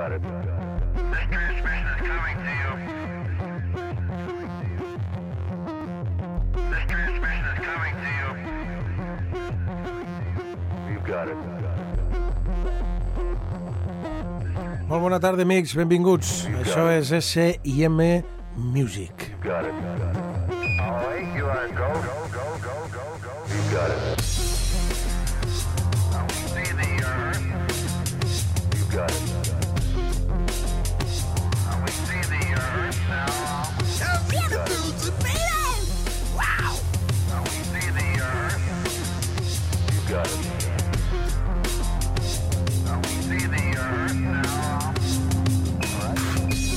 got it. This transmission is coming to you. This transmission is coming to you. You've got it. Molt bona tarda, amics, benvinguts. Això és S&M Music. You've got it. All right, you are go. You've got it. Now we see the earth. You've got it. Now we see the earth now. So beautiful, baby! Wow! Now we see the earth. You've got it. Now we see the earth now. All right.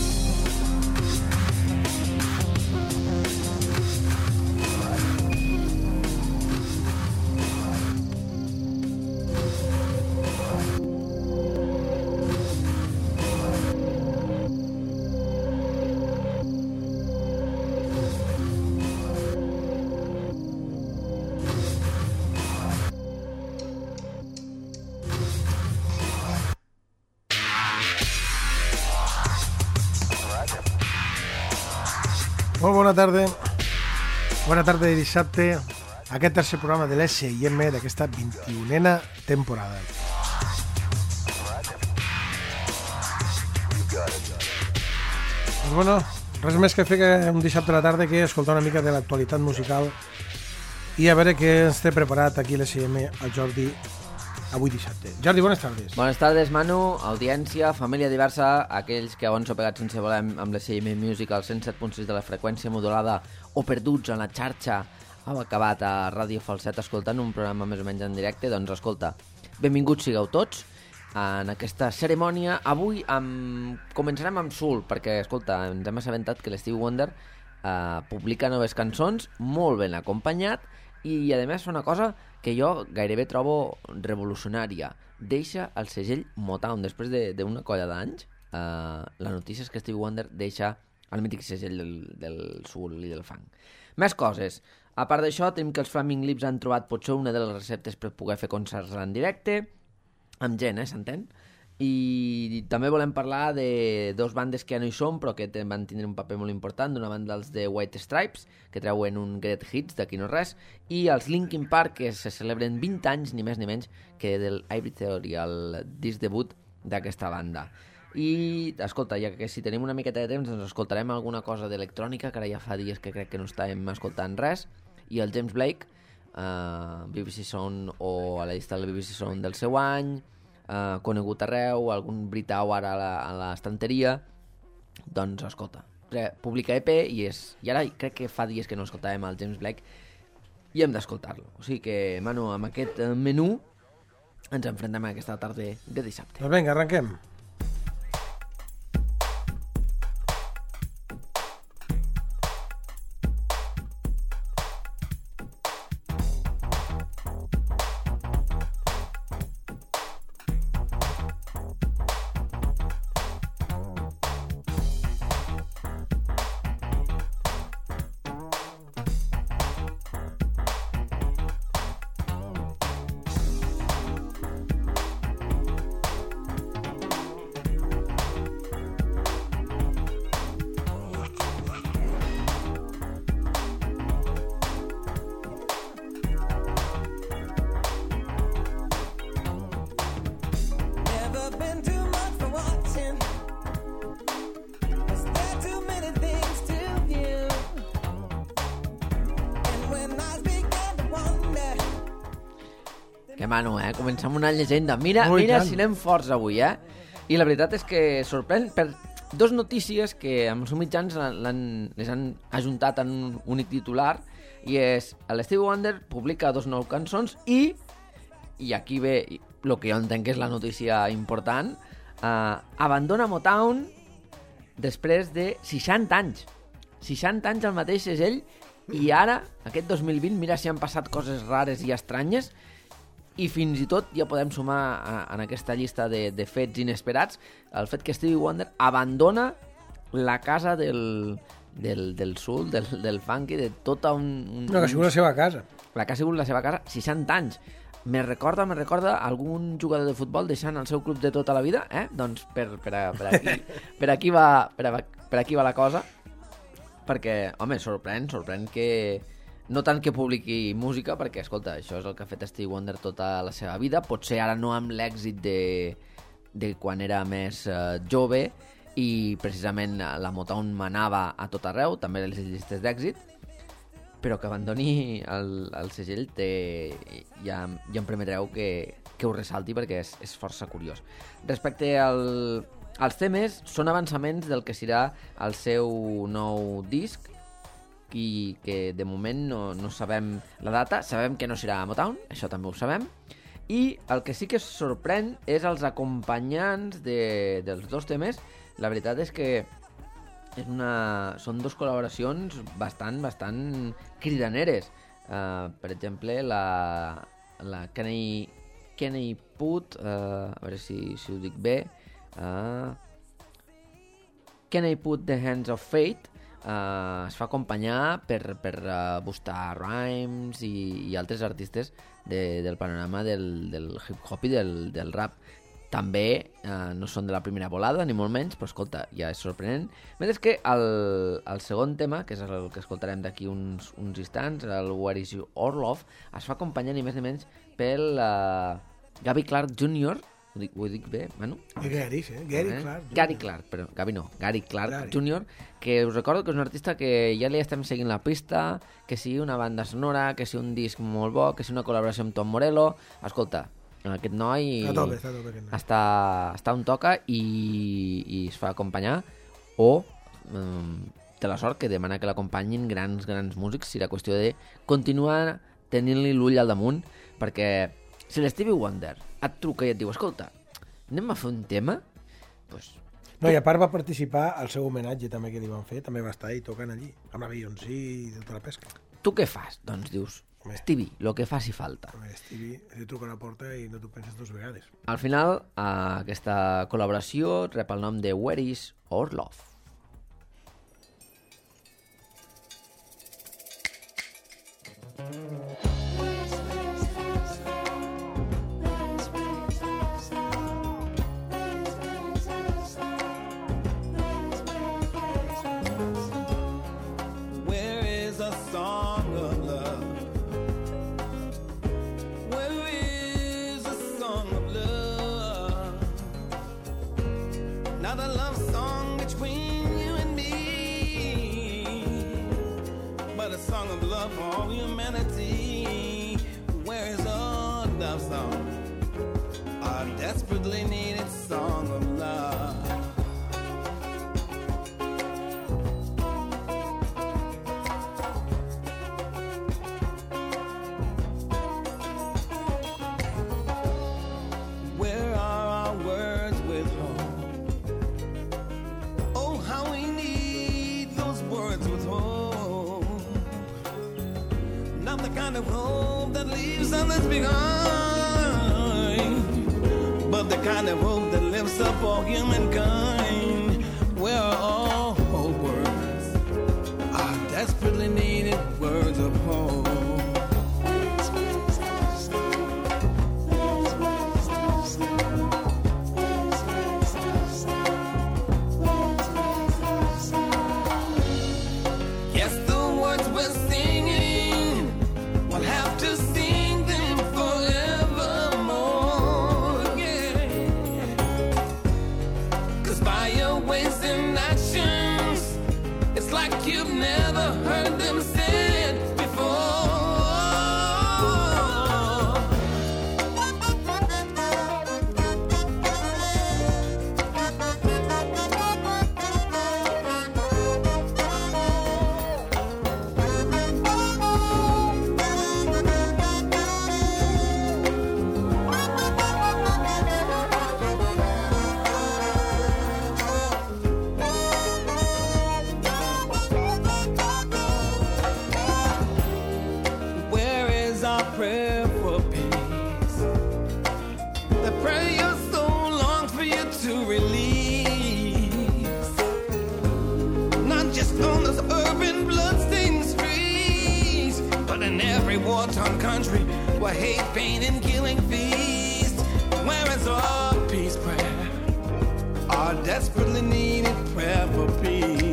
Molt bona tarda. Bona tarda de dissabte. Aquest tercer programa de l'S&M d'aquesta 21a temporada. Doncs bueno, res més que fer que un dissabte a la tarda que escoltar una mica de l'actualitat musical i a veure què ens té preparat aquí l'S&M al Jordi avui dissabte. Jordi, bones tardes. Bones tardes, Manu, audiència, família diversa, aquells que abans s'ho pegat sense voler amb l'S&M Music al 107.6 de la freqüència modulada o perduts en la xarxa, heu acabat a Ràdio Falset escoltant un programa més o menys en directe, doncs escolta, benvinguts sigueu tots en aquesta cerimònia. Avui començarem amb Soul, perquè, escolta, ens hem assabentat que l'Stevie Wonder publica noves cançons, molt ben acompanyat, i a més fa una cosa que jo gairebé trobo revolucionària. Deixa el segell Motown. Després d'una colla d'anys, la notícia és que Stevie Wonder deixa el mític segell del soul i del funk. Més coses. A part d'això, tenim que els Flaming Lips han trobat potser una de les receptes per poder fer concerts en directe, amb gent, s'entén? I també volem parlar de dos bandes que ja no hi són, però que van tindre un paper molt important. D'una banda els de White Stripes, que treuen un Great Hits d'aquí no res, i els Linkin Park, que se celebren 20 anys, ni més ni menys, que del Hybrid Theory, el disc debut d'aquesta banda. I, escolta, ja que si tenim una miqueta de temps, ens escoltarem alguna cosa d'electrònica, que ara ja fa dies que crec que no estàvem escoltant res, i el James Blake, BBC Sound, o a la llista del BBC Sound del seu any, conegut arreu, algun britau ara a l'estanteria, doncs escolta, publica EP i ara crec que fa dies que no escoltàvem el James Blake i hem d'escoltar-lo. O sigui que, Manu, amb aquest menú ens enfrontem a aquesta tarda de dissabte. Doncs vinga, arrenquem. Que Manu, començar amb una llegenda. Mira si anem forts avui, I la veritat és que sorprèn per dos notícies que amb els seus mitjans les han ajuntat en un únic titular, i és l'Stevie Wonder publica dos nous cançons i aquí ve el que jo entenc que és la notícia important, abandona Motown després de 60 anys. 60 anys al mateix segell, i ara, aquest 2020, mira si han passat coses rares i estranyes, i fins i tot ja podem sumar en aquesta llista de fets inesperats el fet que Stevie Wonder abandona la casa del soul, del funky, de tota No, que ha sigut la seva casa. La que ha sigut la seva casa 60 anys. me recorda algun jugador de futbol deixant el seu club de tota la vida, doncs per aquí va la cosa, perquè, home, sorprèn que no tant que publiqui música, perquè, escolta, això és el que ha fet Stevie Wonder tota la seva vida, potser ara no amb l'èxit de quan era més jove, i precisament la Motown manava a tot arreu, també les llistes d'èxit, però que abandoni el segell ja em permetreu que ho ressalti perquè és força curiós. Respecte als temes, són avançaments del que serà el seu nou disc, i que de moment no sabem la data, sabem que no serà a Motown, això també ho sabem, i el que sí que sorprèn és els acompanyants dels dos temes. La veritat és que són dos col·laboracions bastant cridaneres. Per exemple, la Kenny Put, a veure si ho dic bé, Kenny Put The Hands of Fate, es fa acompanyar per Busta Rhymes i altres artistes del panorama del hip-hop i del rap. També no són de la primera volada, ni molt menys, però escolta, ja és sorprenent. Mentre que el segon tema, que és el que escoltarem d'aquí uns instants, el Where Is Your Love, es fa acompanyar ni més ni menys pel Gary Clark Jr., ho dic bé, Manu? Gary Clark. Gary Clark, però Gary no, Gary Clark Jr., que us recordo que és un artista que ja li estem seguint la pista, que sigui una banda sonora, que sigui un disc molt bo, que sigui una col·laboració amb Tom Morello. Escolta, aquest noi està on toca i es fa acompanyar, o té la sort que demana que l'acompanyin grans músics. Serà qüestió de continuar tenint-li l'ull al damunt, perquè si l'Stevie Wonder et truca i et diu, escolta, anem a fer un tema, doncs... No, i a part va participar al seu homenatge també que li van fer, també va estar ahí tocant allí, amb la Beyoncé i tota la pesca. Tu què fas? Doncs dius, Stevie, lo que faci falta. Stevie, li truca a la porta i no t'ho penses dues vegades. Al final, aquesta col·laboració rep el nom de Where Is Our Love. Desperately needed song of love. Where are our words with hope? Oh, how we need those words with hope. Not the kind of hope that leaves others behind, but the kind of hope that lifts up all humankind. Where are all hope words? Our desperately needed words of hope. Yes, the words we're singing, we'll have to sing them forevermore. By your ways and actions, it's like you've never heard them said before. Prayer for peace, the prayer your soul longs for you to release, not just on those urban bloodstained streets, but in every war-torn country to a hate, pain, and killing feast. Where is our peace prayer? Our desperately needed prayer for peace.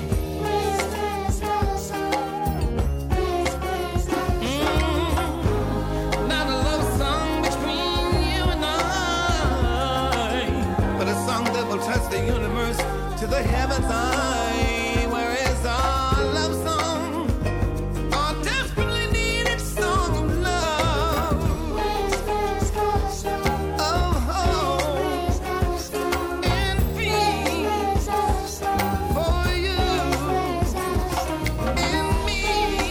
Not a love song between you and I, but a song that will touch the universe to the heavens high. Where is our love song? Our desperately needed song of love. Of hope and peace for you and me,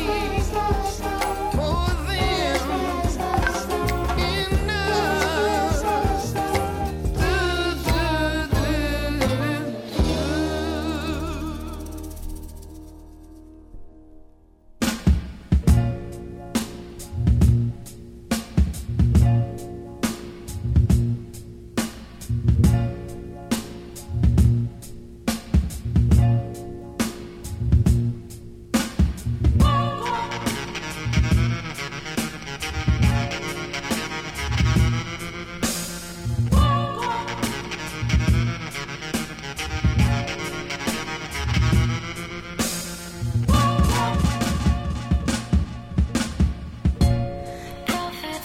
for them and us. Prophet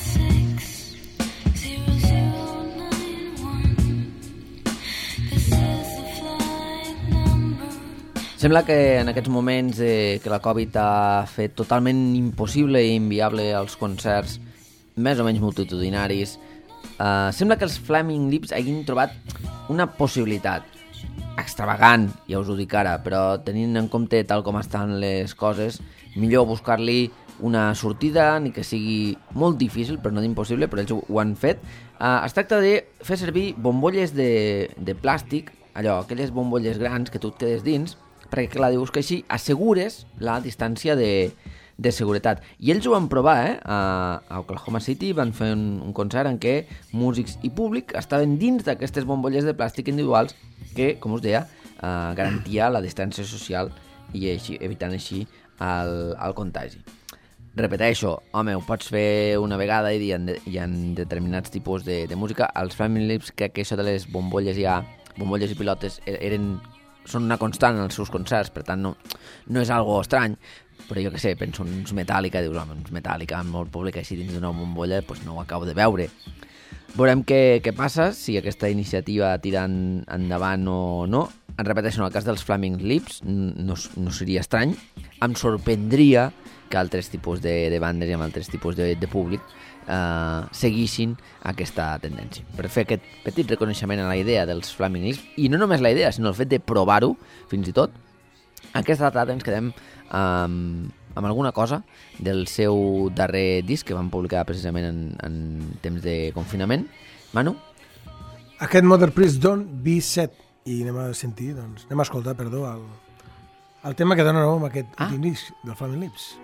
60091. This is the flight number. Sembla que en aquests moments que la Covid ha fet totalment impossible i inviable els concerts més o menys multitudinaris, sembla que els Flaming Lips hagin trobat una possibilitat extravagant, ja us ho dic ara, però tenint en compte tal com estan les coses, millor buscar-li una sortida, ni que sigui molt difícil, però no d'impossible, però ells ho han fet. Es tracta de fer servir bombolles de plàstic, allò, aquelles bombolles grans que tu et quedes dins, perquè, clar, dius que així assegures la distància de seguretat. I ells ho van provar, a Oklahoma City van fer un concert en què músics i públic estaven dins d'aquestes bombolles de plàstic individuals que, com us deia, garantia la distància social i així, evitant així el contagi. Repeteixo, home, ho pots fer una vegada i hi ha determinats tipus de música. Els Flaming Lips, crec que això de les bombolles bombolles i pilotes són una constant en els seus concerts, per tant no és algo estrany, però jo que sé, penso en uns Metallica, dius, home, uns Metallica amb molt públic així dins d'una bombolla, doncs no ho acabo de veure. Veurem què passa, si aquesta iniciativa tira endavant o no. En repeteixo, en el cas dels Flaming Lips no seria estrany. Em sorprendria que altres tipus de bandes i amb altres tipus de públic seguissin aquesta tendència. Per fer aquest petit reconeixement a la idea dels Flaming Lips, i no només la idea, sinó el fet de provar-ho, fins i tot, aquesta tarda ens quedem amb alguna cosa del seu darrer disc que van publicar precisament en temps de confinament. Manu? Aquest Mother Please Don't Be Sad. I anem a escoltar, perdó, el tema que dona nom a aquest últim disc del Flaming Lips.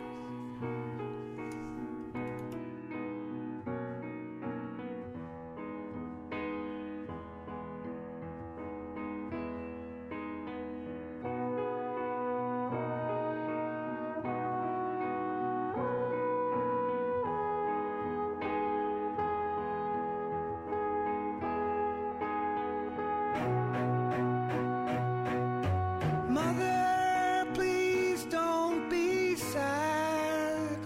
Mother, please don't be sad.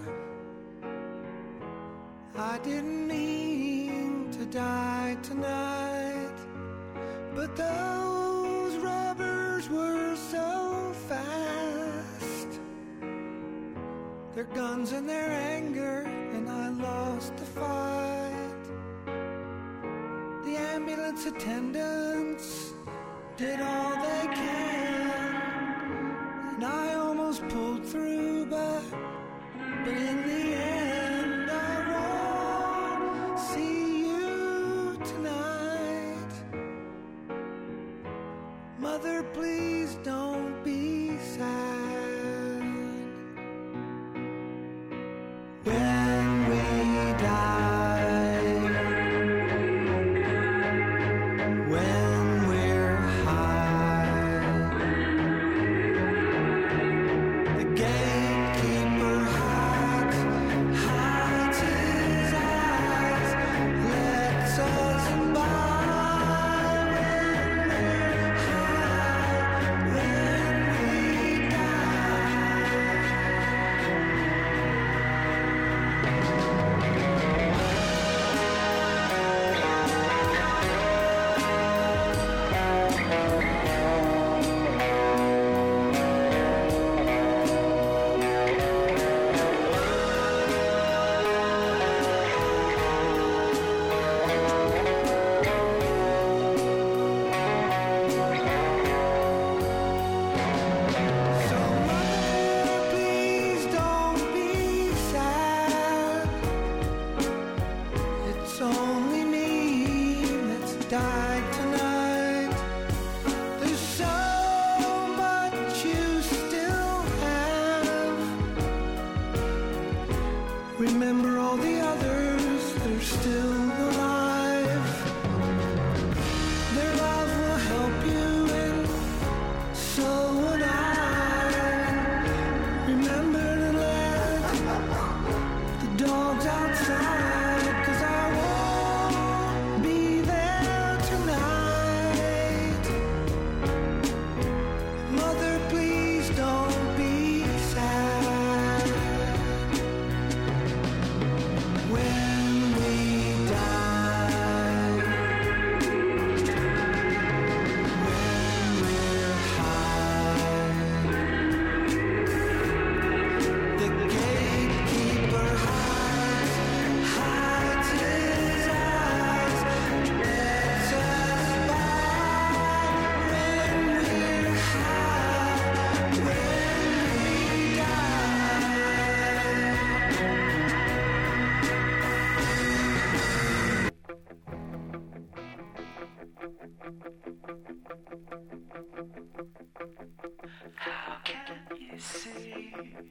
I didn't mean to die tonight, but those robbers were so fast. Their guns and their anger, and I lost the fight. The ambulance attendants did all they can, and I almost pulled through, but in the end I won't see you tonight. Mother, please don't be sad. When we die, when we're high,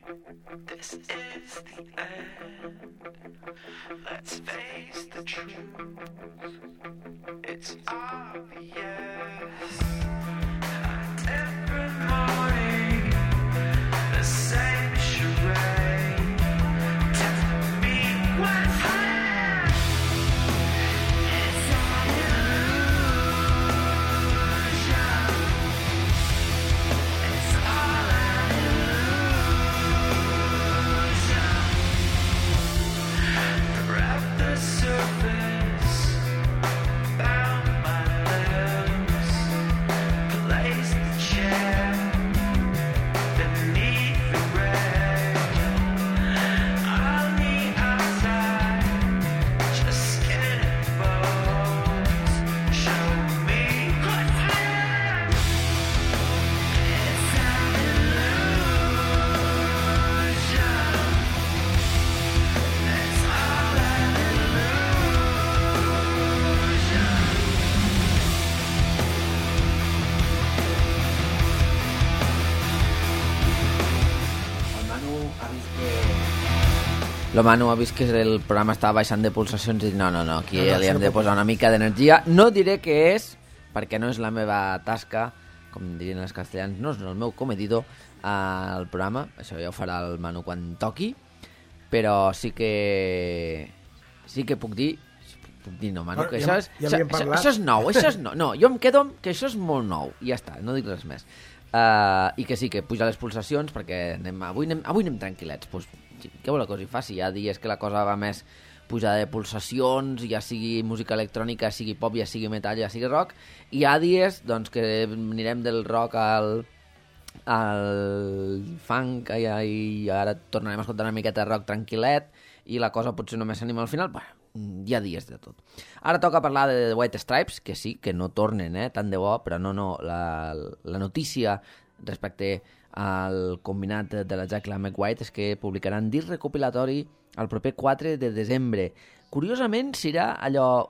This is the end. Let's face the truth. It's obvious. A different morning, the same charade. Tell me what's there. It's all illusion. It's all an illusion. Grab the surface, bound my lips, place the chair beneath the rain. On the outside, just skin and bones. Show me what's there. It's an illusion. It's all an illusion. El Manu ha vist que... Lo Manu ha vist que el programa estava baixant de pulsacions i dit, no, aquí No, li hem això de no posar una mica d'energia. No diré què és, perquè no és la meva tasca, com dirien els castellans, no és el meu comedido al programa, això ja ho farà el Manu quan toqui, però sí que puc dir, no, Manu, que Ja- això és, ja havíem parlat. això és nou, això és nou. No, jo em quedo amb que això és molt nou, i ja està, no dic res més. I que sí, que puja les pulsacions, perquè avui anem tranquil·lets. Pues, què vol que us hi faci? Hi ha dies que la cosa va més pujada de pulsacions, ja sigui música electrònica, ja sigui pop, ja sigui metal, ja sigui rock, i hi ha dies doncs, que anirem del rock al funk i ara tornarem a escoltar una miqueta de rock tranquil·let i la cosa potser només s'anima al final. Bueno, hi ha dies de tot. Ara toca parlar de The White Stripes, que sí, que no tornen, tant de bo, però no, la notícia respecte al combinat de la Jack Lamech White és que publicaran disc recopilatori el proper 4 de desembre. Curiosament, serà allò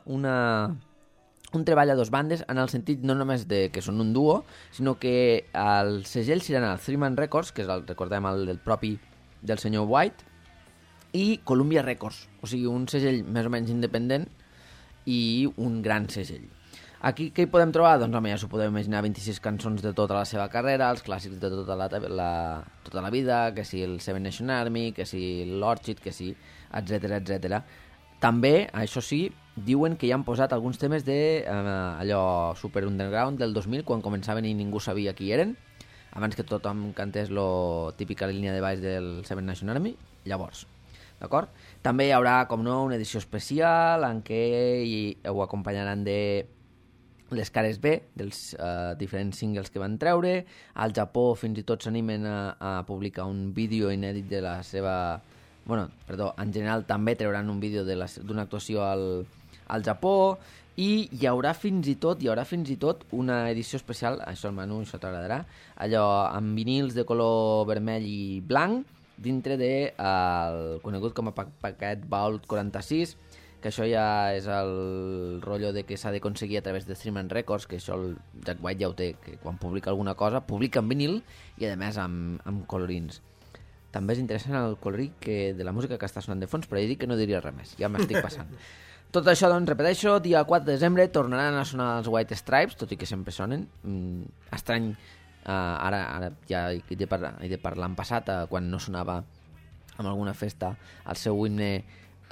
un treball a dos bandes en el sentit no només de que són un duo, sinó que els segells seran el Three Man Records, que és recordem el del propi del senyor White, i Columbia Records, o sigui, un segell més o menys independent i un gran segell. Aquí què hi podem trobar? Doncs home, ja s'ho podeu imaginar, 26 cançons de tota la seva carrera, els clàssics de tota la vida, que si el Seven Nation Army, que si l'Orchid, que si, etc. També, això sí, diuen que ja han posat alguns temes de allò super underground del 2000, quan començaven i ningú sabia qui eren, abans que tothom cantés lo típica línia de baix del Seven Nation Army, llavors. D'acord? També hi haurà, com no, una edició especial en què ho acompanyaran de les cares B dels diferents singles que van treure. Al Japó fins i tot s'animen a publicar un vídeo inèdit de la seva... en general també trauran un vídeo d'una actuació al Japó, i hi haurà fins i tot una edició especial, això al Manu, això t'agradarà, allò amb vinils de color vermell i blanc, dintre del conegut com a paquet Vault 46, que això ja és el rotllo de que s'ha d'aconseguir a través de Three Man Records, que això el Jack White ja ho té, que quan publica alguna cosa, publica en vinil i a més amb colorins. També és interessant el colorí de la música que està sonant de fons, però ja dic que no diria res més, ja m'estic passant. Tot això, doncs, repeteixo, dia 4 de desembre tornaran a sonar els White Stripes, tot i que sempre sonen. Estrany, ara ja he de parlar en passat, quan no sonava en alguna festa el seu himne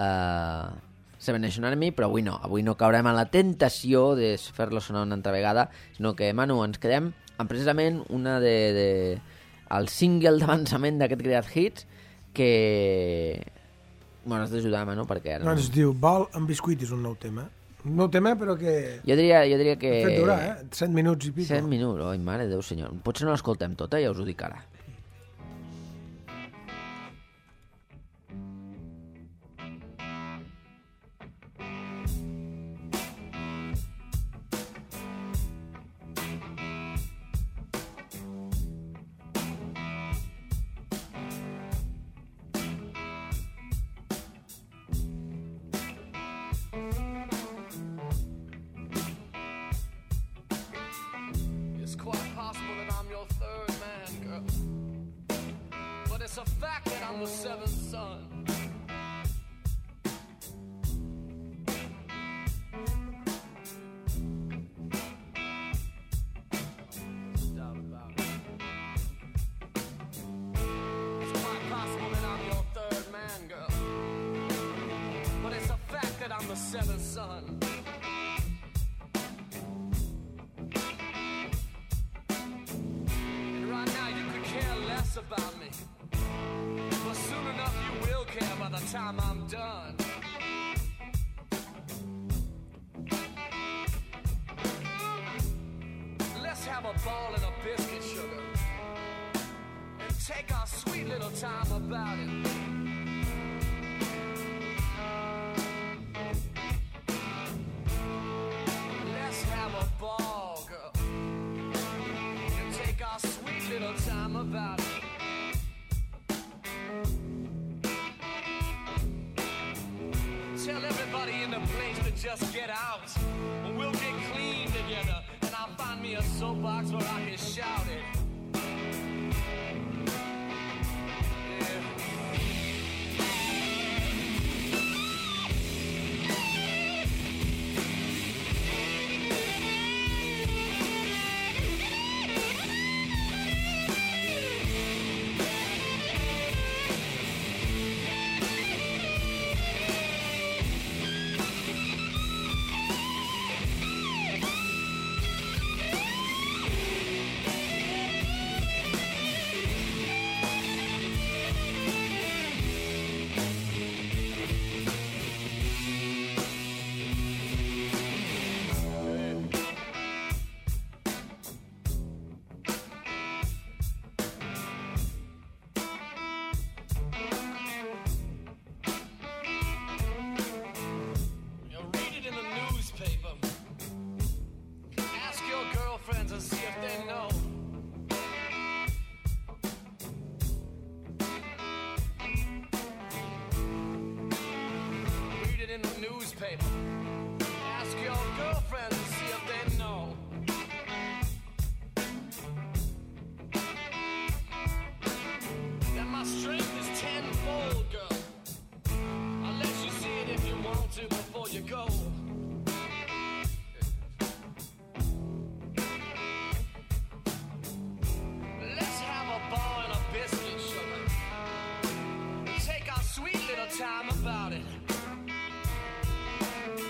Seven Nation Army, però avui no caurem en la tentació de fer-lo sonar una altra vegada, sinó que, Manu, ens quedem amb precisament el single d'avançament d'aquest Great Hits, que... Bueno, has d'ajudar, Manu, perquè... No, es diu Ball amb biscuit, és un nou tema. Un nou tema, però que... Jo diria que... Ha fet durar, 7 minuts i pico. 7 minuts, oi, mare de Déu senyor. Potser no l'escoltem tota, ja us ho dic ara. It's quite possible that I'm your third man, girl. a fact that I'm the seventh son. It's quite possible that I'm your third man, girl. But it's a fact that I'm the seventh son. And right now you could care less about me. But soon enough you will care by the time I'm done. Let's have a ball and a biscuit, sugar. And take our sweet little time about it. Let's have a ball, girl. And take our sweet little time about it. Tell everybody in the place to just get out. And we'll get clean together. And I'll find me a soapbox where I can shout it. Yeah. And see if they know. Read it in the newspaper. Ask your girlfriends and see if they know. That my strength is tenfold, girl. I'll let you see it if you want to before you go. Ball and a biscuit, sugar. Take our sweet little time about it.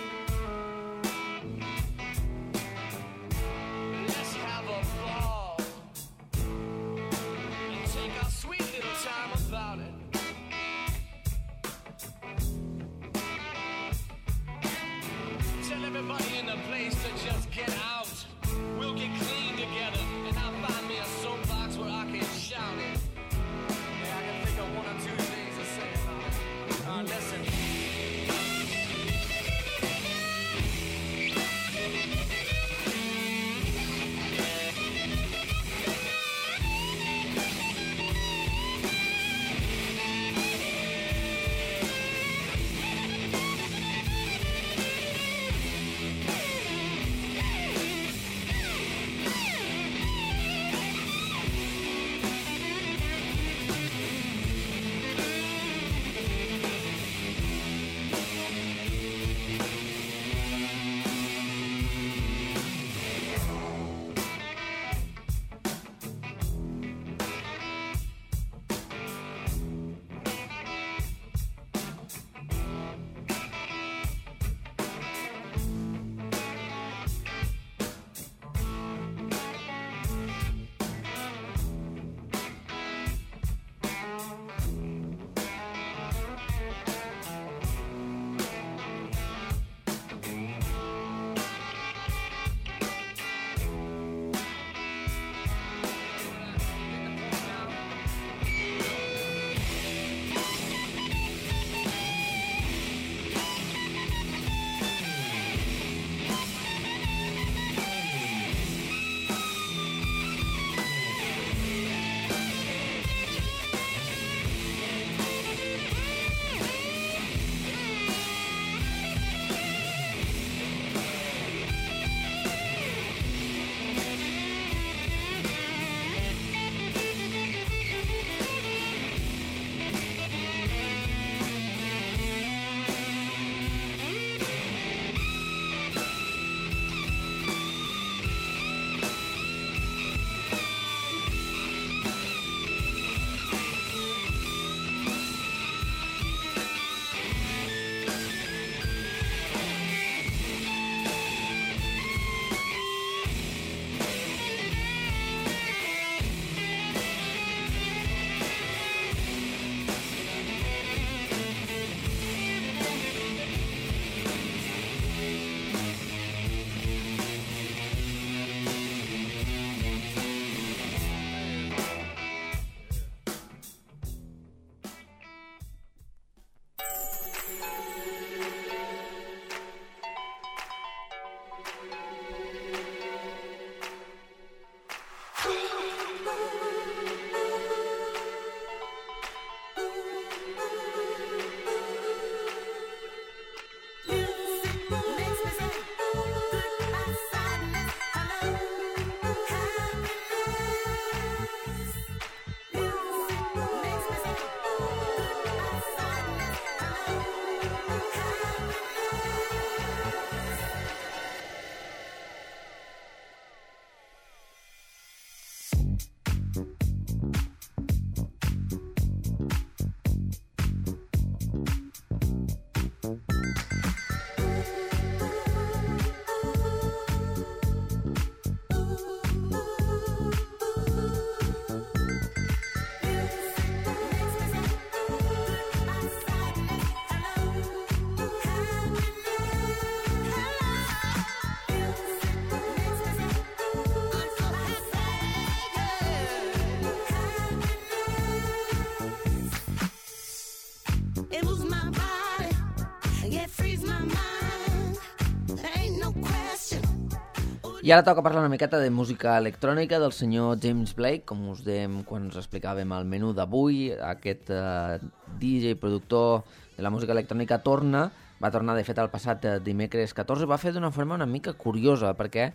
I ara toca parlar una miqueta de música electrònica del senyor James Blake, com us dèiem quan us explicàvem el menú d'avui. Aquest DJ productor de la música electrònica va tornar de fet el passat dimecres 14, va fer d'una forma una mica curiosa, perquè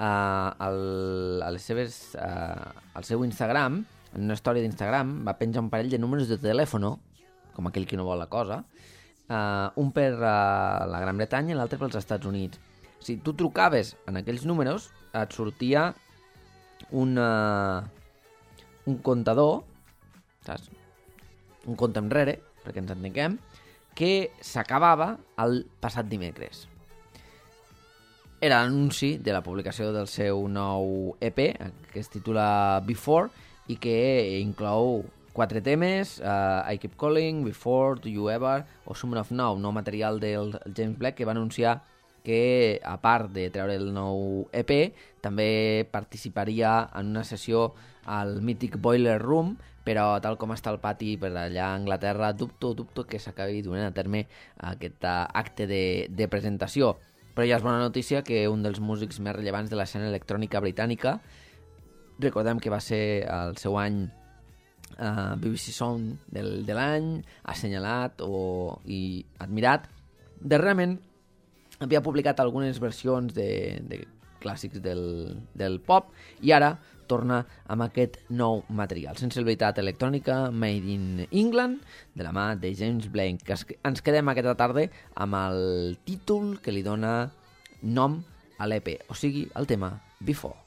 al seu Instagram, en una història d'Instagram, va penjar un parell de números de telèfon, com aquell que no vol la cosa, un per la Gran Bretanya i l'altre pels Estats Units. Si tu trucaves en aquells números, et sortia un comptador, saps? Un compte enrere, perquè ens entenguem, que s'acabava el passat dimecres. Era l'anunci de la publicació del seu nou EP, que es titula Before, i que inclou 4 temes, I Keep Calling, Before, Do You Ever o Summer of Now, nou material del James Blake, que va anunciar que, a part de treure el nou EP, també participaria en una sessió al mític Boiler Room, però tal com està el pati per allà a Anglaterra, dubto que s'acabi donant a terme aquest acte de presentació. Però ja és bona notícia que un dels músics més rellevants de l'escena electrònica britànica, recordem que va ser el seu any BBC Sound de l'any, assenyalat i admirat, darrerament havia publicat algunes versions de clàssics del pop i ara torna amb aquest nou material. Sensibilitat electrònica made in England, de la mà de James Blake. Ens quedem aquesta tarda amb el títol que li dona nom a l'EP, o sigui, el tema Before.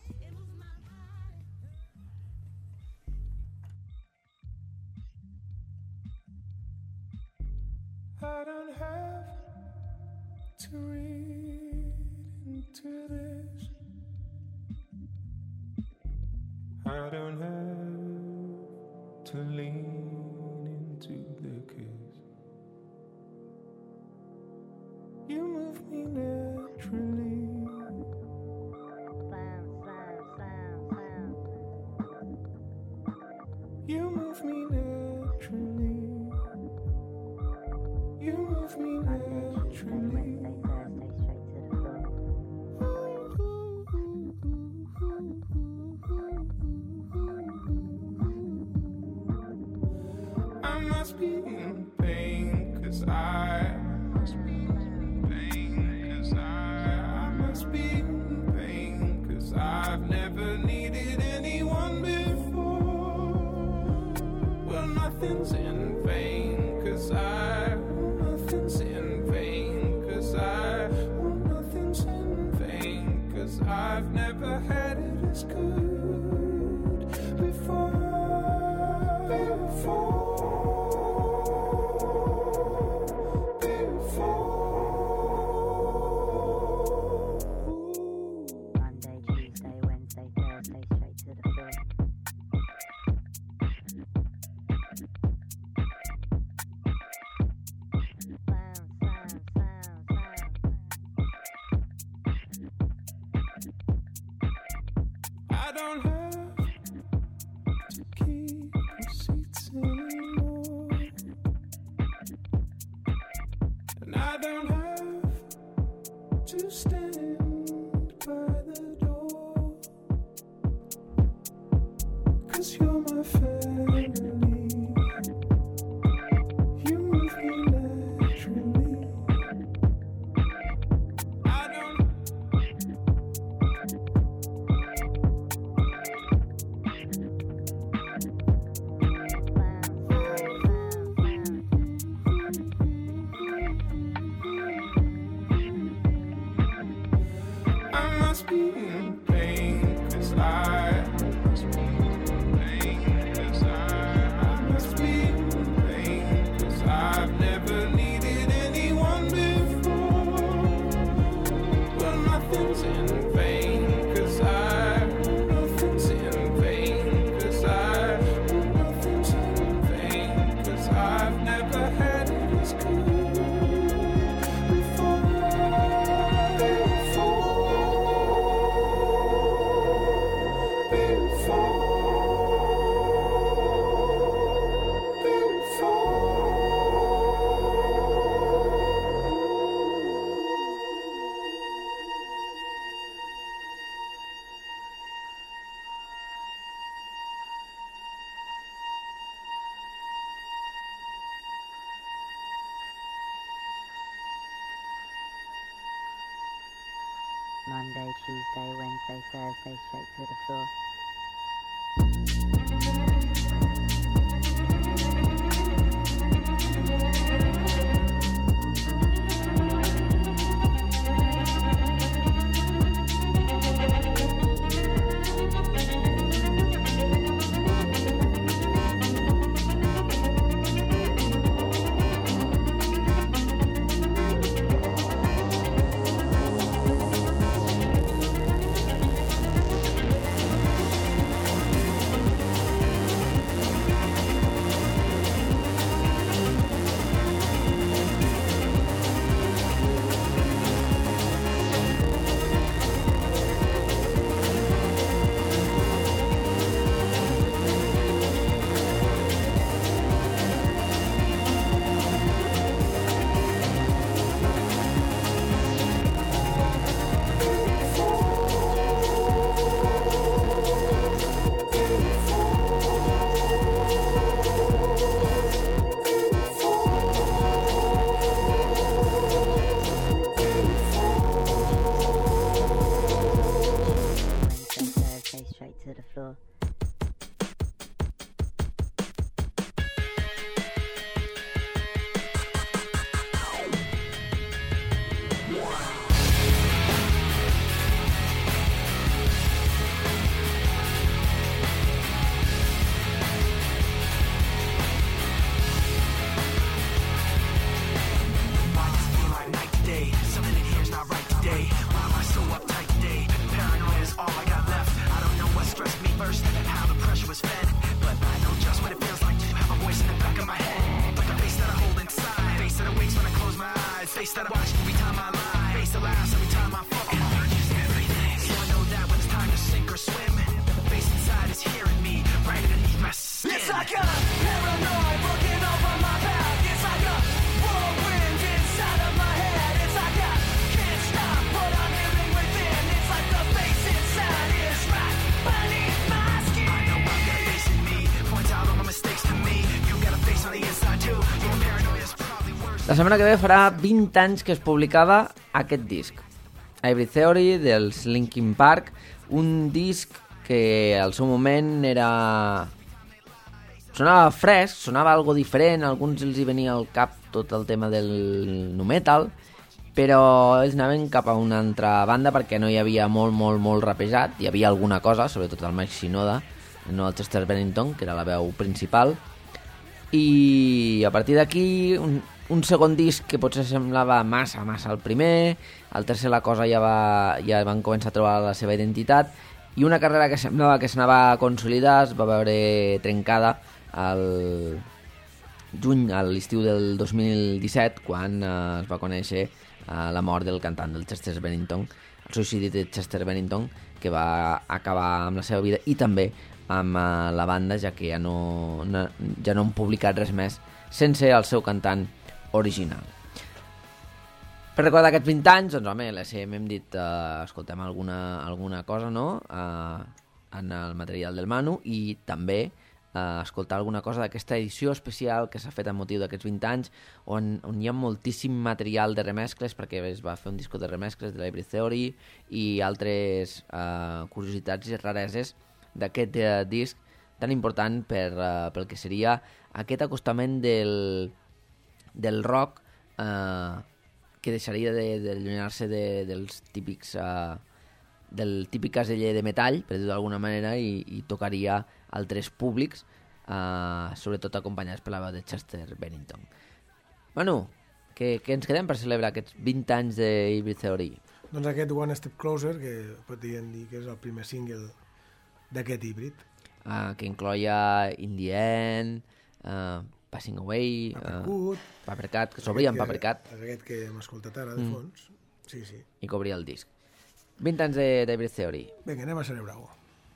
I don't have to read into this. I don't have to lean into the kiss. You move me naturally. You move me naturally. You move me naturally. I must be in pain, 'cause I must be in pain, 'cause I must be in pain, 'cause I've never needed anyone before. Well, nothing's in vain, 'cause nothing's in vain, 'cause nothing's in vain, 'cause I've never had it as good before. Monday, Tuesday, Wednesday, Thursday, straight to the floor. I don't have to keep receipts anymore, and I don't have to stand by the door, 'cause you're my family. You move me naturally. I don't Tuesday, Wednesday, Thursday, straight to the floor. To the floor. La setmana que ve farà 20 anys que es publicava aquest disc, Hybrid Theory, dels Linkin Park, un disc que al seu moment era... sonava fresc, sonava algo diferent, a alguns els hi venia al cap tot el tema del nu metal, però ells anaven cap a una altra banda perquè no hi havia molt rapejat, hi havia alguna cosa, sobretot el Mike Shinoda, no el Chester Bennington, que era la veu principal, i a partir d'aquí un segon disc que potser semblava massa el primer, al tercer la cosa ja van començar a trobar la seva identitat, i una carrera que semblava que s'anava a consolidar es va veure trencada al juny, a l'estiu del 2017, quan es va conèixer la mort del cantant del Chester Bennington, el suïcidi de Chester Bennington, que va acabar amb la seva vida i també amb la banda, ja que ja no han publicat res més sense el seu cantant original. Per recordar aquests 20 anys, doncs home, l'ECM hem dit escoltem alguna cosa, no?, en el material del Manu, i també escoltar alguna cosa d'aquesta edició especial que s'ha fet amb motiu d'aquests 20 anys, on hi ha moltíssim material de remescles, perquè es va fer un disco de remescles de la Hybrid Theory i altres curiositats i rareses d'aquest disc tan important pel que seria aquest acostament del rock que deixaria d'allunyar-se dels típics del típic caseller de metall, per dir-ho d'alguna manera, i tocaria altres públics, sobretot acompanyats per la veu de Chester Bennington. Manu, què ens quedem per celebrar aquests 20 anys de Hybrid Theory? Doncs aquest One Step Closer, que podríem dir que és el primer single d'aquest híbrid. Que incloia In the End, Passing Away, Papercut, que s'obria amb Papercut. Aquest que hem escoltat ara, de fons. Sí. I que obria el disc. 20 anys de Hybrid Theory. Vinga, anem a celebrar-ho.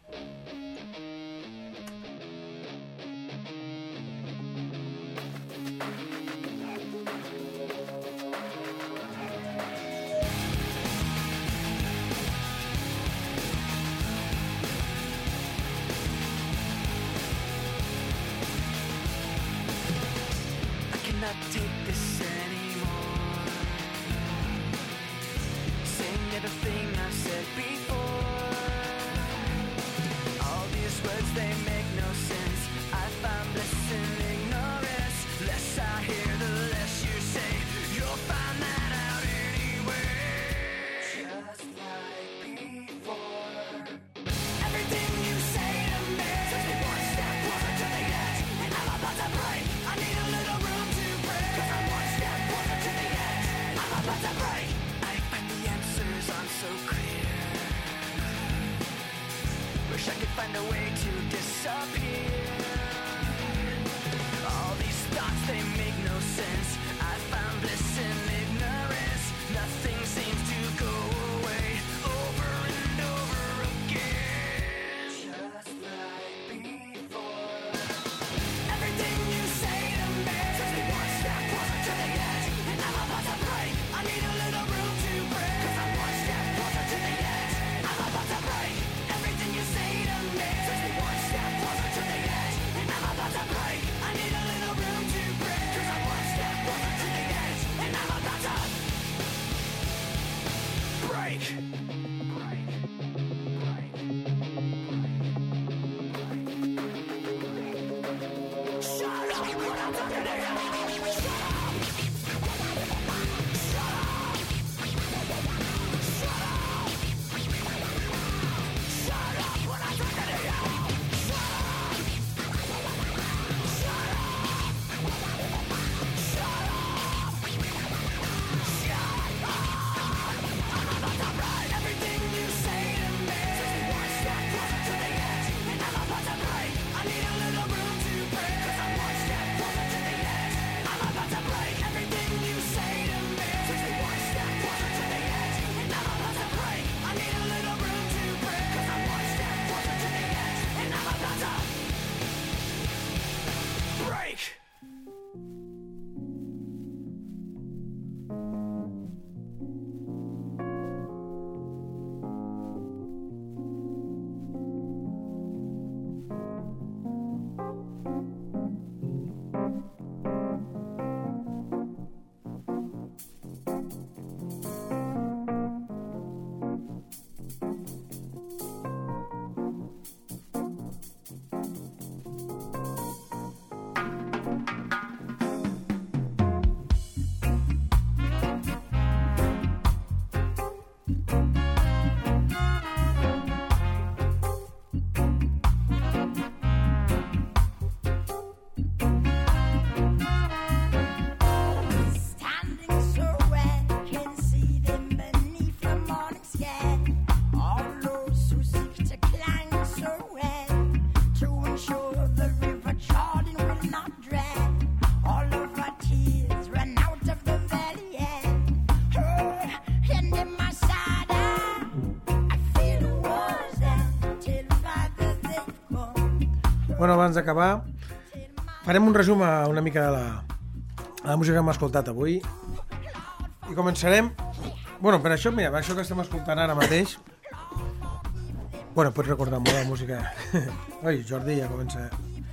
Cannot take this anymore. Saying everything I said like before. All these words, they make no sense. I find bliss in ignorance. Less I hear, the less you say. You'll find that out anyway. Just like before. Everything you say to me takes me one step closer to the edge, and I'm about to break. I need a little room to break, 'cause I'm one step closer to the edge. I'm about to break. I find the answers aren't so clear. Wish I could find a way to disappear. All these thoughts, they make no sense. I found bliss in ignorance. Nothing seems to go away. Over and over again. Just like before. Everything you say to me takes me one step closer to the edge, and I'm about to break. I need a little room to break, 'cause I'm one step closer to the edge. I'm about to break. Everything you say to me takes me one step closer to the edge, and I'm about to break. I need a little room to break, 'cause I'm one step closer to the edge, and I'm about to break. Shut up when I'm talking to you. Shut up. Shut up. Shut up. Shut up when I'm talking to you. Shut up. Shut up. Shut up. Shut up. I'm about to break. Everything you say to me takes me one step closer to the edge, and I'm about to break. I need a little room to break, 'cause I'm one step closer to the edge. I'm about to break. Everything you say to me takes me one step closer to the edge, and I'm about to break. I need a little room to break, 'cause I'm one step closer to the edge, and I'm about to break. Standing so red, can see them beneath the morning sky. All those who seek to climb so red, to ensure the river Jordan will not drown. All of our tears run out of the valley, and in my side I feel the walls down till Father's Day come. Bueno, abans d'acabar, farem un resum a una mica de la música que hem escoltat avui. I començarem... Bueno, per això, mira, per això que estem escoltant ara mateix... Bueno, pots recordar molt la música. Oi, Jordi, ja comença...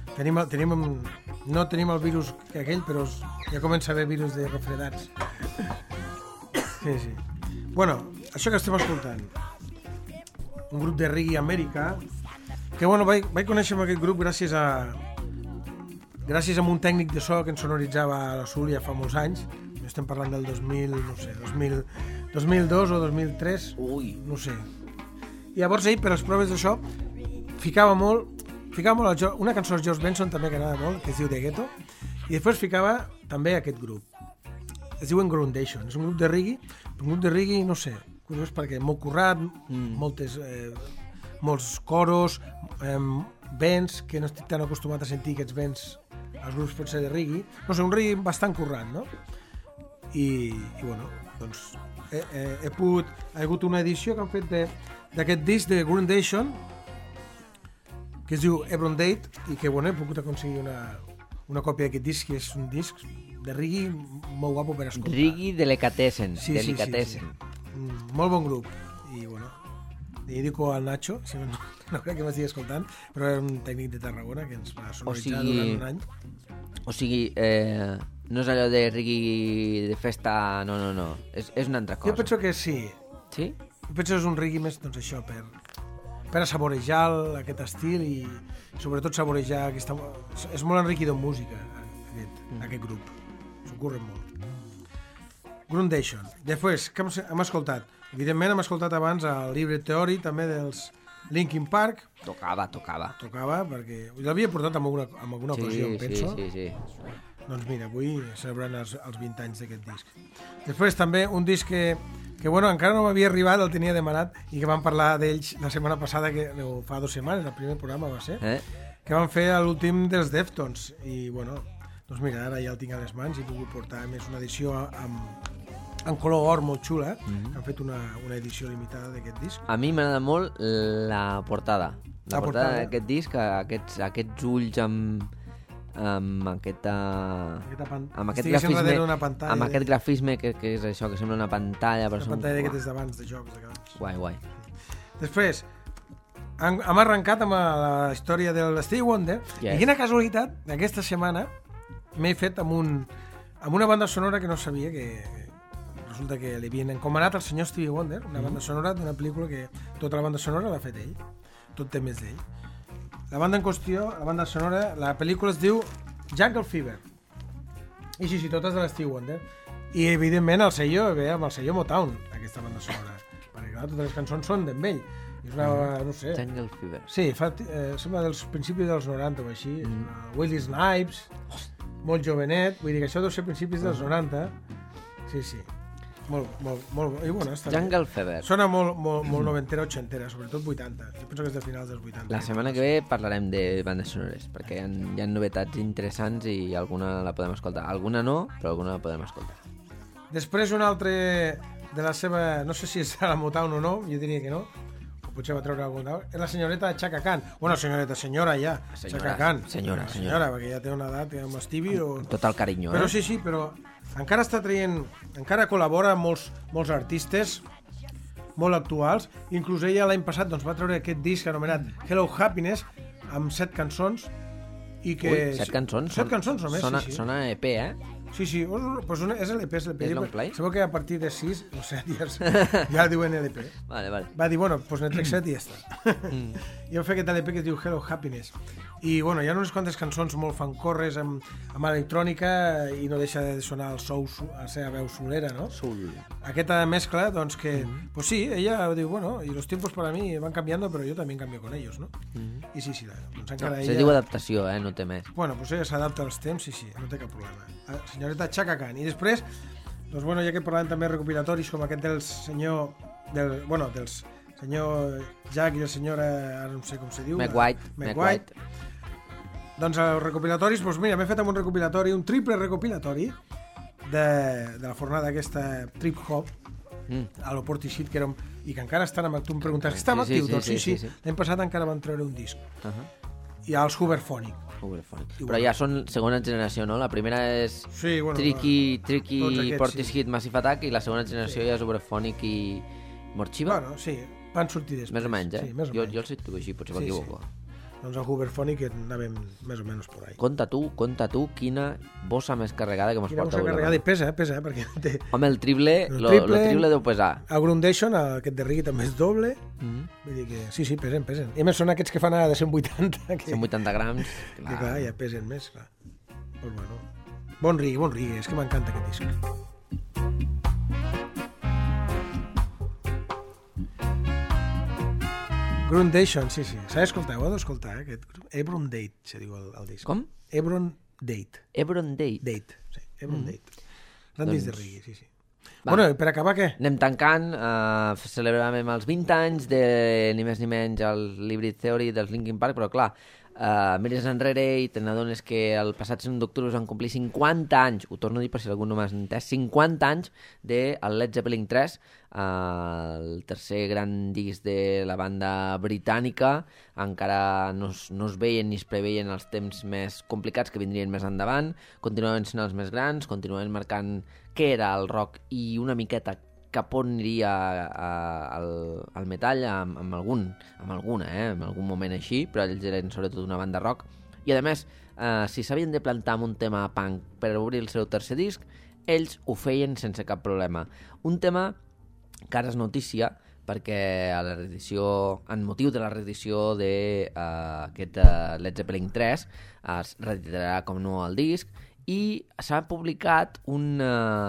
No tenim el virus que aquell, però ja comença a haver virus de refredats. Sí, sí. Bueno, això que estem escoltant, un grup de reggae americà, que bueno, vaig conèixer aquest grup gràcies a un tècnic de so que ens sonoritzava a la Súria fa molts anys. Estem parlant del 2000, no sé, 2002 o 2003, Ui. no sé. I llavors ell, per les proves d'això, ficava molt una cançó de George Benson també que anava molt, que es diu The Ghetto, i després ficava també aquest grup. Es diuen Groundation, és un grup de reggae, no sé, curiós perquè molt currat, molts coros, vents, que no estic tan acostumat a sentir aquests vents als grups potser de reggae, no sé, un reggae bastant currat, no? I bueno, doncs ha hagut una edició que han fet d'aquest disc de Groundation, que es diu Hebron Date, i que bueno, he pogut aconseguir una còpia d'aquest disc, que és un disc de reggae molt guapo per escoltar. Reggae delicatessen. Sí. Molt bon grup. I bueno, li dedico al Nacho, si no crec que m'estigui escoltant, però era un tècnic de Tarragona que ens va sonoritzar durant un any. O sigui, no és allò de reggae de festa, no. És una altra cosa. Jo penso que sí. Sí? penso que és un reggae més, doncs això, per a saborejar aquest estil i sobretot saborejar aquesta... És molt enriquidor en música, aquest grup. S'ho curren molt. Grundation. Després, què hem escoltat? Evidentment hem escoltat abans el Libre Theory, també dels Linkin Park. Tocava. Perquè l'havia portat en alguna ocasió, penso. Sí. Doncs mira, avui celebrant els 20 anys d'aquest disc. Després també un disc que bueno, encara no m'havia arribat, el tenia demanat, i que vam parlar d'ells la setmana passada, fa 2 setmanes, el primer programa va ser, que van fer l'últim dels Deftones. I bueno, doncs mira, ara ja el tinc a les mans i he pogut portar més una edició en color or molt xula, que han fet una edició limitada d'aquest disc. A mi m'agrada molt la portada. La portada d'aquest disc, aquests ulls amb aquest grafisme que és això, que sembla una pantalla. Una pantalla d'aquestes d'abans de jocs. Guai. Després, hem arrencat amb la història de l'Stevie Wonder, i quina casualitat, aquesta setmana m'he fet amb una banda sonora que no sabia, que resulta que li havien encomanat al senyor Stevie Wonder, una banda sonora d'una pel·lícula que tota la banda sonora l'ha fet ell, tot té més d'ell. La banda en qüestió, la banda sonora, la pel·lícula es diu Jungle Fever. I sí, totes de l'Stevie Wonder. I evidentment el sello ve amb el sello Motown, aquesta banda sonora. Perquè clar, totes les cançons són d'en ell. És una, no sé... Jungle Fever. Sí, sembla dels principis dels 90 o així. Wesley Snipes, molt jovenet. Vull dir que això deu ser principis dels 90. Sí. Molt, i bueno, està Jungle Fever. Sona molt noventera, ochentera, sobretot 80. Jo penso que és de finals dels 80. La setmana que ve parlarem de bandes sonores, perquè hi ha novetats interessants i alguna la podem escoltar. Alguna no, però alguna la podem escoltar. Després un altre de la seva... No sé si és a la Motown o no, jo diria que no. O potser va treure alguna cosa. És la senyoreta Chaka Khan. Bueno, senyora ja. Chaka Khan. Senyora. Perquè ja té una edat, amb Stevie o... Tot el carinyo, Però sí, però encara està traient... Encara col·labora amb molts artistes molt actuals. Inclús ella l'any passat va treure aquest disc anomenat Hello Happiness amb 7 cançons i que... Ui, 7 cançons? 7 cançons només, sí. Sona EP, Sí, pues és l'EP, és l'EP. És long play? Sabeu que a partir de 6 o 7 ja diuen l'EP. Vale. Va dir, bueno, pues n'he trec 7 i ja està. I hem fet aquest LP que es diu Hello Happiness. I bueno, hi ha unes quantes cançons molt fancorres amb electrònica i no deixa de sonar el soul, la seva veu soulera, no? Soul. Aquesta mescla, doncs que... Pues sí, ella diu, bueno, y los tiempos para mí van cambiando, pero yo también cambio con ellos, ¿no? I sí, doncs encara ella... Se diu adaptació, no té més. Bueno, pues ella s'adapta als temps, sí, no té cap problema. Senyoreta Chaka Khan. I després, doncs bueno, ja que parlàvem també recopilatoris com aquest del senyor... del senyor Jack i el senyor... ara no sé com se diu. Meg White. Doncs els recopilatoris, doncs mira, m'he fet amb un recopilatori, un triple recopilatori de la fornada aquesta Trip Hop a l'Oport i Shit, i que encara estan amb... Tu em preguntes, està amb actiu? Doncs sí. L'any passat encara van treure un disc. I els Hooverphonic. Però ja són segona generació, no? La primera és Tricky Portishead Massive Attack i la segona generació ja és Hooverphonic i Morchiva? Bueno, sí, van sortir després. Més o menys, Sí, més o jo menys. el situo així, potser m'equivoco. Doncs el Hooverphonic anàvem més o menys por ahí. Conta tu quina bossa més carregada que mos porta avui. Quina bossa carregada, i pesa, perquè té... Home, el triple deu pesar. El Grundation, aquest de reggae també és doble. Vull dir que sí, pesen. I a més són aquests que fan de 180. 180 grams. Que clar, ja pesen més, clar. Pues bueno. Bon reggae, és que m'encanta aquest disc. Grundation, sí. S'ha d'escoltar, ho heu d'escoltar, aquest grup. Hebron Date, se diu el disc. Com? Hebron Date. Hebron Date? Date, sí. Hebron Date. Gran disc de reggae, sí. Bueno, per acabar, què? Anem tancant, celebràvem els 20 anys de ni més ni menys el Hybrid Theory dels Linkin Park, però clar, mires enrere i te n'adones que el passat 5 d'octubre es van complir 50 anys, ho torno a dir per si algú no m'ha entès, 50 anys del Led Zeppelin 3, el tercer gran disc de la banda britànica. Encara no es veien ni es preveien els temps més complicats que vindrien més endavant, continuaven sent els més grans, continuaven marcant què era el rock i una miqueta cap on aniria el metall amb algun moment així, però ells eren sobretot una banda rock. I a més, si s'havien de plantar amb un tema punk per obrir el seu tercer disc, ells ho feien sense cap problema. Un tema que ara és notícia perquè a la reedició, en motiu de la reedició d'aquest Led Zeppelin 3 es reeditarà com no el disc i s'ha publicat un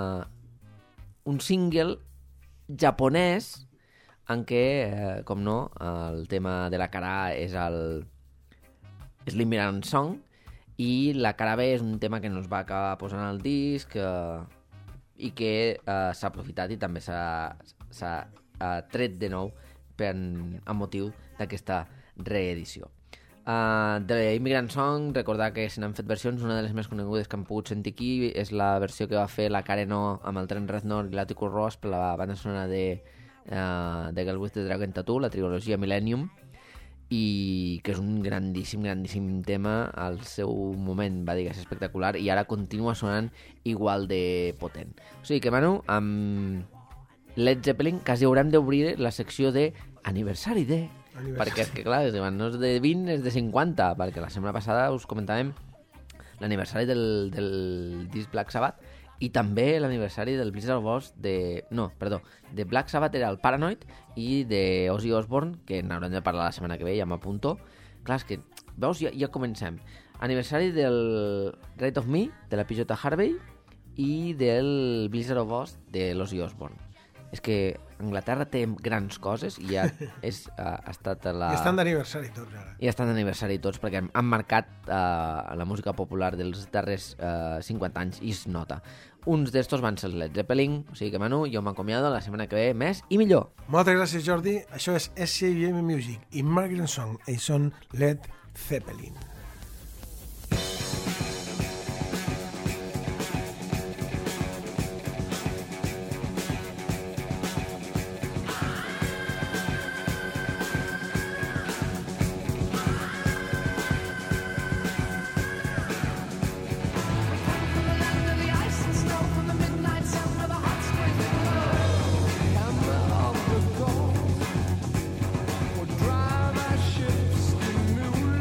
single japonès en què, com no, el tema de la cara és l'Immigrant Song i la cara B és un tema que no es va acabar posant al disc i que s'ha aprofitat i també s'ha tret de nou amb motiu d'aquesta reedició. De l'Immigrant Song, recordar que se n'han fet versions, una de les més conegudes que han pogut sentir aquí és la versió que va fer la Karen O amb el Trent Reznor i l'Atticus Ross per la banda sonora de Girl with the Dragon Tattoo, la trilogia Millennium, i que és un grandíssim tema al seu moment, va dir que és espectacular i ara continua sonant igual de potent. O sigui que, Manu, amb Led Zeppelin quasi haurem d'obrir la secció de aniversari de... Perquè és que, clar, no és de 20, és de 50, perquè la setmana passada us comentàvem l'aniversari del disc Black Sabbath i també l'aniversari del Blizzard of Oz de Black Sabbath era el Paranoid i de Ozzy Osbourne, que n'haurem de parlar la setmana que ve, ja m'apunto. Clar, és que, veus, ja comencem. Aniversari del Right of Me, de la P.J. Harvey, i del Blizzard of Oz, de l'Ozzy Osbourne. És que Anglaterra té grans coses i ja ha estat la... I estan d'aniversari tots, ara. I estan d'aniversari tots, perquè han marcat la música popular dels darrers 50 anys i es nota. Uns d'estos van ser Led Zeppelin, o sigui que, Manu, jo m'acomiado la setmana que ve més i millor. Moltes gràcies, Jordi. Això és SCM Music i Immigrant Song. Ells són Led Zeppelin. Drive our ships to new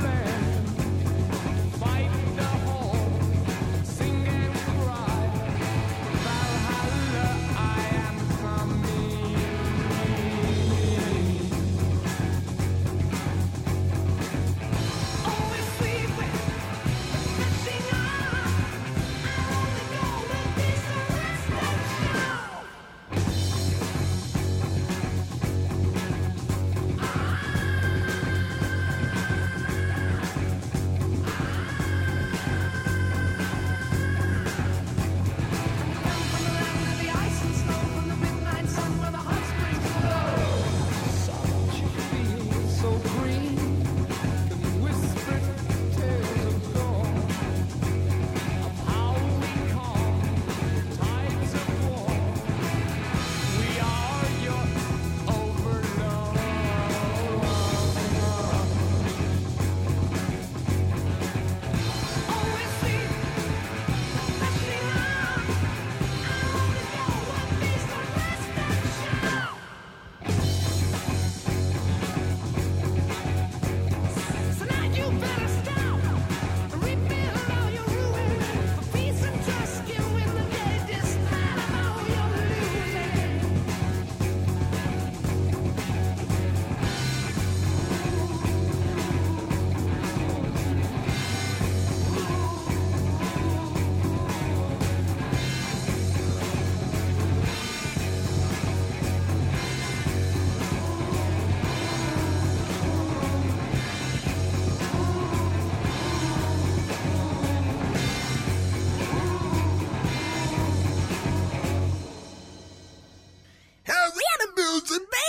Builds and